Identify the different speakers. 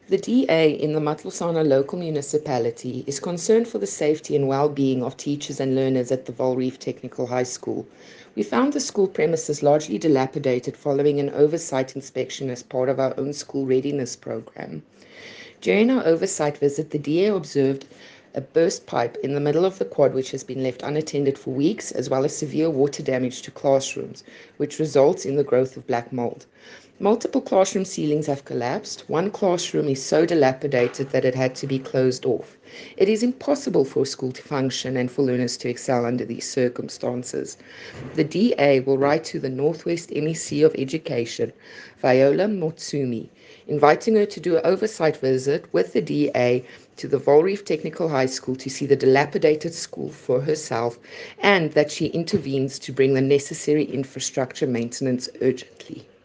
Speaker 1: The DA in the Matlosana local municipality is concerned for the safety and well-being of teachers and learners at the Volreef Technical High School. We found the school premises largely dilapidated following an oversight inspection as part of our own school readiness program. During our oversight visit, the DA observed a burst pipe in the middle of the quad which has been left unattended for weeks, as well as severe water damage to classrooms, which results in the growth of black mold. Multiple classroom ceilings have collapsed. One classroom is so dilapidated that it had to be closed off. It is impossible for a school to function and for learners to excel under these circumstances. The DA will write to the Northwest MEC of Education, Viola Motsumi, inviting her to do an oversight visit with the DA to the Volreef Technical High School to see the dilapidated school for herself, and that she intervenes to bring the necessary infrastructure maintenance urgently.